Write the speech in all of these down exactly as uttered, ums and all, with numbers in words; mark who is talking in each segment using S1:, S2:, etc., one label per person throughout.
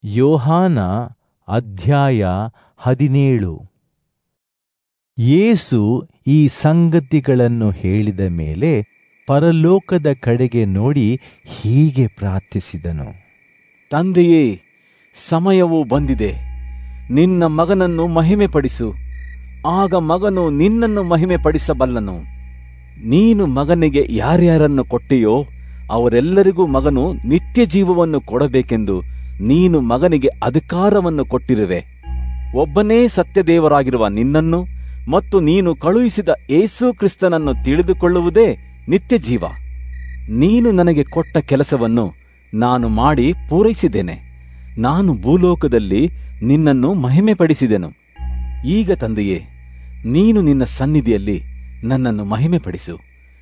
S1: ಯೋಹಾನ ಅಧ್ಯಾಯ ಹದಿನೇಳು. ಯೇಸು ಈ ಸಂಗತಿಗಳನ್ನು ಹೇಳಿದ ಮೇಲೆ ಪರಲೋಕದ ಕಡೆಗೆ ನೋಡಿ ಹೀಗೆ ಪ್ರಾರ್ಥಿಸಿದನು.
S2: ತಂದೆಯೇ, ಸಮಯವು ಬಂದಿದೆ. ನಿನ್ನ ಮಗನನ್ನು ಮಹಿಮೆಪಡಿಸು. ಆಗ ಮಗನು ನಿನ್ನನ್ನು ಮಹಿಮೆಪಡಿಸಬಲ್ಲನು. ನೀನು ಮಗನಿಗೆ ಯಾರ್ಯಾರನ್ನು ಕೊಟ್ಟೆಯೋ ಅವರೆಲ್ಲರಿಗೂ ಮಗನು ನಿತ್ಯ ಜೀವವನ್ನು ಕೊಡಬೇಕೆಂದು ನೀನು ಮಗನಿಗೆ ಅಧಿಕಾರವನ್ನು ಕೊಟ್ಟಿರುವೆ. ಒಬ್ಬನೇ ಸತ್ಯದೇವರಾಗಿರುವ ನಿನ್ನನ್ನು ಮತ್ತು ನೀನು ಕಳುಹಿಸಿದ ಯೇಸು ಕ್ರಿಸ್ತನನ್ನು ತಿಳಿದುಕೊಳ್ಳುವುದೇ ನಿತ್ಯ ಜೀವ. ನೀನು ನನಗೆ ಕೊಟ್ಟ ಕೆಲಸವನ್ನು ನಾನು ಮಾಡಿ ಪೂರೈಸಿದ್ದೇನೆ. ನಾನು ಭೂಲೋಕದಲ್ಲಿ ನಿನ್ನನ್ನು ಮಹಿಮೆಪಡಿಸಿದೆನು. ಈಗ ತಂದೆಯೇ, ನೀನು ನಿನ್ನ ಸನ್ನಿಧಿಯಲ್ಲಿ ನನ್ನನ್ನು ಮಹಿಮೆಪಡಿಸು.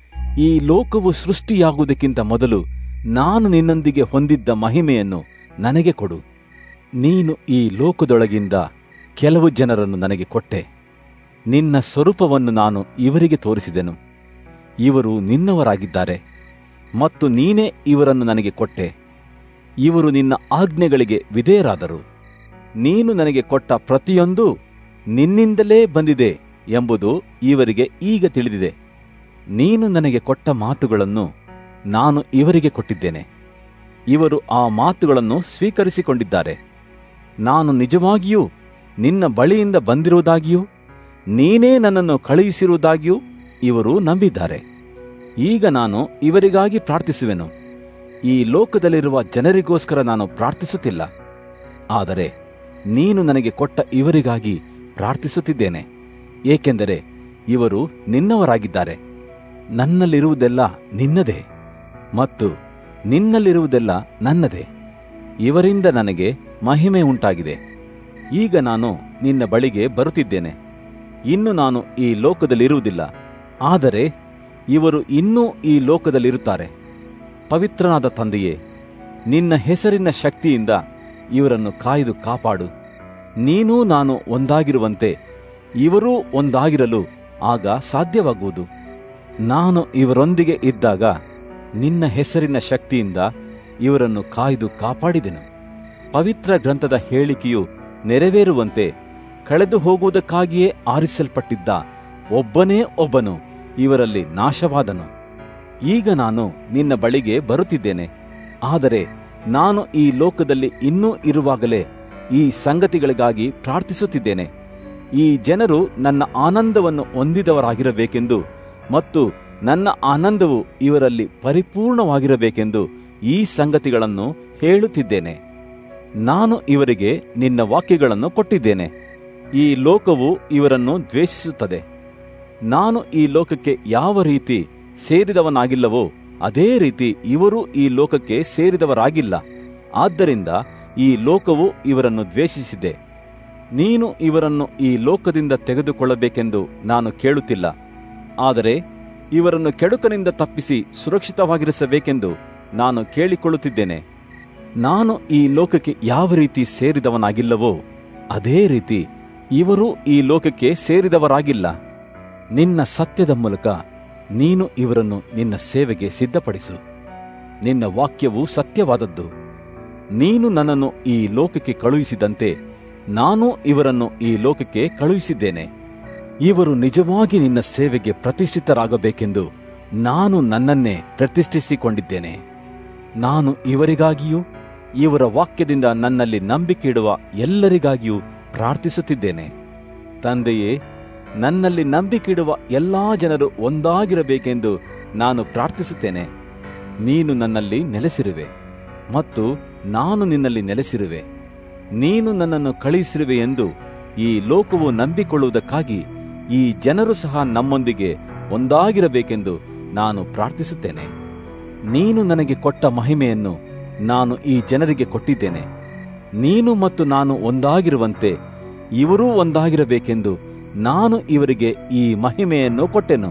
S2: ಈ ಲೋಕವು ಸೃಷ್ಟಿಯಾಗುವುದಕ್ಕಿಂತ ಮೊದಲು ನಾನು ನಿನ್ನೊಂದಿಗೆ ಹೊಂದಿದ್ದ ಮಹಿಮೆಯನ್ನು ನನಗೆ ಕೊಡು. ನೀನು ಈ ಲೋಕದೊಳಗಿಂದ ಕೆಲವು ಜನರನ್ನು ನನಗೆ ಕೊಟ್ಟೆ. ನಿನ್ನ ಸ್ವರೂಪವನ್ನು ನಾನು ಇವರಿಗೆ ತೋರಿಸಿದೆನು. ಇವರು ನಿನ್ನವರಾಗಿದ್ದಾರೆ ಮತ್ತು ನೀನೇ ಇವರನ್ನು ನನಗೆ ಕೊಟ್ಟೆ. ಇವರು ನಿನ್ನ ಆಜ್ಞೆಗಳಿಗೆ ವಿಧೇಯರಾದರು. ನೀನು ನನಗೆ ಕೊಟ್ಟ ಪ್ರತಿಯೊಂದು ನಿನ್ನಿಂದಲೇ ಬಂದಿದೆ ಎಂಬುದು ಇವರಿಗೆ ಈಗ ತಿಳಿದಿದೆ. ನೀನು ನನಗೆ ಕೊಟ್ಟ ಮಾತುಗಳನ್ನು ನಾನು ಇವರಿಗೆ ಕೊಟ್ಟಿದ್ದೇನೆ. ಇವರು ಆ ಮಾತುಗಳನ್ನು ಸ್ವೀಕರಿಸಿಕೊಂಡಿದ್ದಾರೆ. ನಾನು ನಿಜವಾಗಿಯೂ ನಿನ್ನ ಬಳಿಯಿಂದ ಬಂದಿರುವುದಾಗಿಯೂ ನೀನೇ ನನ್ನನ್ನು ಕಳುಹಿಸಿರುವುದಾಗಿಯೂ ಇವರು ನಂಬಿದ್ದಾರೆ. ಈಗ ನಾನು ಇವರಿಗಾಗಿ ಪ್ರಾರ್ಥಿಸುವೆನು. ಈ ಲೋಕದಲ್ಲಿರುವ ಜನರಿಗೋಸ್ಕರ ನಾನು ಪ್ರಾರ್ಥಿಸುತ್ತಿಲ್ಲ, ಆದರೆ ನೀನು ನನಗೆ ಕೊಟ್ಟ ಇವರಿಗಾಗಿ ಪ್ರಾರ್ಥಿಸುತ್ತಿದ್ದೇನೆ. ಏಕೆಂದರೆ ಇವರು ನಿನ್ನವರಾಗಿದ್ದಾರೆ. ನನ್ನಲ್ಲಿರುವುದೆಲ್ಲ ನಿನ್ನದೇ ಮತ್ತು ನಿನ್ನಲ್ಲಿರುವುದೆಲ್ಲ ನನ್ನದೇ. ಇವರಿಂದ ನನಗೆ ಮಹಿಮೆ ಉಂಟಾಗಿದೆ. ಈಗ ನಾನು ನಿನ್ನ ಬಳಿಗೆ ಬರುತ್ತಿದ್ದೇನೆ. ಇನ್ನು ನಾನು ಈ ಲೋಕದಲ್ಲಿರುವುದಿಲ್ಲ, ಆದರೆ ಇವರು ಇನ್ನೂ ಈ ಲೋಕದಲ್ಲಿರುತ್ತಾರೆ. ಪವಿತ್ರನಾದ ತಂದೆಯೇ, ನಿನ್ನ ಹೆಸರಿನ ಶಕ್ತಿಯಿಂದ ಇವರನ್ನು ಕಾಯ್ದು ಕಾಪಾಡು. ನೀನೂ ನಾನು ಒಂದಾಗಿರುವಂತೆ ಇವರೂ ಒಂದಾಗಿರಲು ಆಗ ಸಾಧ್ಯವಾಗುವುದು. ನಾನು ಇವರೊಂದಿಗೆ ಇದ್ದಾಗ ನಿನ್ನ ಹೆಸರಿನ ಶಕ್ತಿಯಿಂದ ಇವರನ್ನು ಕಾಯ್ದು ಕಾಪಾಡಿದೆನು. ಪವಿತ್ರ ಗ್ರಂಥದ ಹೇಳಿಕೆಯು ನೆರವೇರುವಂತೆ ಕಳೆದು ಹೋಗುವುದಕ್ಕಾಗಿಯೇ ಆರಿಸಲ್ಪಟ್ಟಿದ್ದ ಒಬ್ಬನೇ ಒಬ್ಬನು ಇವರಲ್ಲಿ ನಾಶವಾದನು. ಈಗ ನಾನು ನಿನ್ನ ಬಳಿಗೆ ಬರುತ್ತಿದ್ದೇನೆ, ಆದರೆ ನಾನು ಈ ಲೋಕದಲ್ಲಿ ಇನ್ನೂ ಇರುವಾಗಲೇ ಈ ಸಂಗತಿಗಳಿಗಾಗಿ ಪ್ರಾರ್ಥಿಸುತ್ತಿದ್ದೇನೆ. ಈ ಜನರು ನನ್ನ ಆನಂದವನ್ನು ಹೊಂದಿದವರಾಗಿರಬೇಕೆಂದು ಮತ್ತು ನನ್ನ ಆನಂದವು ಇವರಲ್ಲಿ ಪರಿಪೂರ್ಣವಾಗಿರಬೇಕೆಂದು ಈ ಸಂಗತಿಗಳನ್ನು ಹೇಳುತ್ತಿದ್ದೇನೆ. ನಾನು ಇವರಿಗೆ ನಿನ್ನ ವಾಕ್ಯಗಳನ್ನು ಕೊಟ್ಟಿದ್ದೇನೆ. ಈ ಲೋಕವು ಇವರನ್ನು ದ್ವೇಷಿಸುತ್ತದೆ. ನಾನು ಈ ಲೋಕಕ್ಕೆ ಯಾವ ರೀತಿ ಸೇರಿದವನಾಗಿಲ್ಲವೋ ಅದೇ ರೀತಿ ಇವರು ಈ ಲೋಕಕ್ಕೆ ಸೇರಿದವರಾಗಿಲ್ಲ. ಆದ್ದರಿಂದ ಈ ಲೋಕವು ಇವರನ್ನು ದ್ವೇಷಿಸಿದೆ. ನೀನು ಇವರನ್ನು ಈ ಲೋಕದಿಂದ ತೆಗೆದುಕೊಳ್ಳಬೇಕೆಂದು ನಾನು ಕೇಳುತ್ತಿಲ್ಲ, ಆದರೆ ಇವರನ್ನು ಕೆಡುಕನಿಂದ ತಪ್ಪಿಸಿ ಸುರಕ್ಷಿತವಾಗಿರಿಸಬೇಕೆಂದು ನಾನು ಕೇಳಿಕೊಳ್ಳುತ್ತಿದ್ದೇನೆ. ನಾನು ಈ ಲೋಕಕ್ಕೆ ಯಾವ ರೀತಿ ಸೇರಿದವನಾಗಿಲ್ಲವೋ ಅದೇ ರೀತಿ ಇವರು ಈ ಲೋಕಕ್ಕೆ ಸೇರಿದವರಾಗಿಲ್ಲ. ನಿನ್ನ ಸತ್ಯದ ಮೂಲಕ ನೀನು ಇವರನ್ನು ನಿನ್ನ ಸೇವೆಗೆ ಸಿದ್ಧಪಡಿಸು. ನಿನ್ನ ವಾಕ್ಯವು ಸತ್ಯವಾದದ್ದು. ನೀನು ನನ್ನನ್ನು ಈ ಲೋಕಕ್ಕೆ ಕಳುಹಿಸಿದಂತೆ ನಾನು ಇವರನ್ನು ಈ ಲೋಕಕ್ಕೆ ಕಳುಹಿಸಿದ್ದೇನೆ. ಇವರು ನಿಜವಾಗಿ ನಿನ್ನ ಸೇವೆಗೆ ಪ್ರತಿಷ್ಠಿತರಾಗಬೇಕೆಂದು ನಾನು ನನ್ನನ್ನೇ ಪ್ರತಿಷ್ಠಿಸಿಕೊಂಡಿದ್ದೇನೆ. ನಾನು ಇವರಿಗಾಗಿಯೂ ಇವರ ವಾಕ್ಯದಿಂದ ನನ್ನಲ್ಲಿ ನಂಬಿಕೆ ಇಡುವ ಎಲ್ಲರಿಗಾಗಿಯೂ ಪ್ರಾರ್ಥಿಸುತ್ತಿದ್ದೇನೆ. ತಂದೆಯೇ, ನನ್ನಲ್ಲಿ ನಂಬಿಕೆಯಿಡುವ ಎಲ್ಲಾ ಜನರು ಒಂದಾಗಿರಬೇಕೆಂದು ನಾನು ಪ್ರಾರ್ಥಿಸುತ್ತೇನೆ. ನೀನು ನನ್ನಲ್ಲಿ ನೆಲೆಸಿರುವೆ ಮತ್ತು ನಾನು ನಿನ್ನಲ್ಲಿ ನೆಲೆಸಿರುವೆ. ನೀನು ನನ್ನನ್ನು ಕಳುಹಿಸಿರುವೆ ಎಂದು ಈ ಲೋಕವು ನಂಬಿಕೊಳ್ಳುವುದಕ್ಕಾಗಿ ಈ ಜನರು ಸಹ ನಮ್ಮೊಂದಿಗೆ ಒಂದಾಗಿರಬೇಕೆಂದು ನಾನು ಪ್ರಾರ್ಥಿಸುತ್ತೇನೆ. ನೀನು ನನಗೆ ಕೊಟ್ಟ ಮಹಿಮೆಯನ್ನು ನಾನು ಈ ಜನರಿಗೆ ಕೊಟ್ಟಿದ್ದೇನೆ. ನೀನು ಮತ್ತು ನಾನು ಒಂದಾಗಿರುವಂತೆ ಇವರೂ ಒಂದಾಗಿರಬೇಕೆಂದು ನಾನು ಇವರಿಗೆ ಈ ಮಹಿಮೆಯನ್ನು ಕೊಟ್ಟೆನು.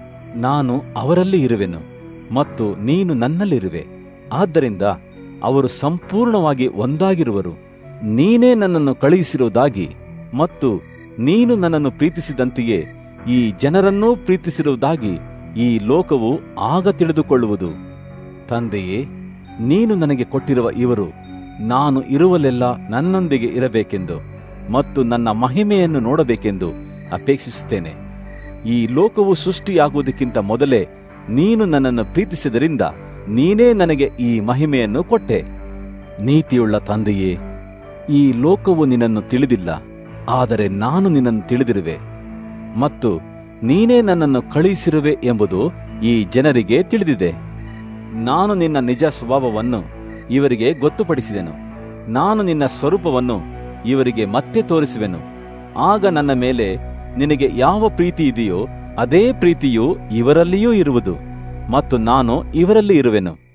S2: ನಾನು ಅವರಲ್ಲಿ ಇರುವೆನು ಮತ್ತು ನೀನು ನನ್ನಲ್ಲಿರುವೆ. ಆದ್ದರಿಂದ ಅವರು ಸಂಪೂರ್ಣವಾಗಿ ಒಂದಾಗಿರುವರು. ನೀನೇ ನನ್ನನ್ನು ಕಳುಹಿಸಿರುವುದಾಗಿ ಮತ್ತು ನೀನು ನನ್ನನ್ನು ಪ್ರೀತಿಸಿದಂತೆಯೇ ಈ ಜನರನ್ನೂ ಪ್ರೀತಿಸಿರುವುದಾಗಿ ಈ ಲೋಕವು ಆಗ ತಿಳಿದುಕೊಳ್ಳುವುದು. ತಂದೆಯೇ, ನೀನು ನನಗೆ ಕೊಟ್ಟಿರುವ ಇವರು ನಾನು ಇರುವಲ್ಲೆಲ್ಲ ನನ್ನೊಂದಿಗೆ ಇರಬೇಕೆಂದು ಮತ್ತು ನನ್ನ ಮಹಿಮೆಯನ್ನು ನೋಡಬೇಕೆಂದು ಅಪೇಕ್ಷಿಸುತ್ತೇನೆ. ಈ ಲೋಕವು ಸೃಷ್ಟಿಯಾಗುವುದಕ್ಕಿಂತ ಮೊದಲೇ ನೀನು ನನ್ನನ್ನು ಪ್ರೀತಿಸಿದರಿಂದ ನೀನೇ ನನಗೆ ಈ ಮಹಿಮೆಯನ್ನು ಕೊಟ್ಟೆ. ನೀತಿಯುಳ್ಳ ತಂದೆಯೇ, ಈ ಲೋಕವು ನಿನ್ನನ್ನು ತಿಳಿದಿಲ್ಲ, ಆದರೆ ನಾನು ನಿನ್ನನ್ನು ತಿಳಿದಿರುವೆ ಮತ್ತು ನೀನೇ ನನ್ನನ್ನು ಕಳುಹಿಸಿರುವೆ ಎಂಬುದು ಈ ಜನರಿಗೆ ತಿಳಿದಿದೆ. ನಾನು ನಿನ್ನ ನಿಜ ಸ್ವಭಾವವನ್ನು ಇವರಿಗೆ ಗೊತ್ತುಪಡಿಸಿದೆನು. ನಾನು ನಿನ್ನ ಸ್ವರೂಪವನ್ನು ಇವರಿಗೆ ಮತ್ತೆ ತೋರಿಸುವೆನು. ಆಗ ನನ್ನ ಮೇಲೆ ನಿನಗೆ ಯಾವ ಪ್ರೀತಿ ಇದೆಯೋ ಅದೇ ಪ್ರೀತಿಯು ಇವರಲ್ಲಿಯೂ ಇರುವುದು ಮತ್ತು ನಾನು ಇವರಲ್ಲಿ ಇರುವೆನು.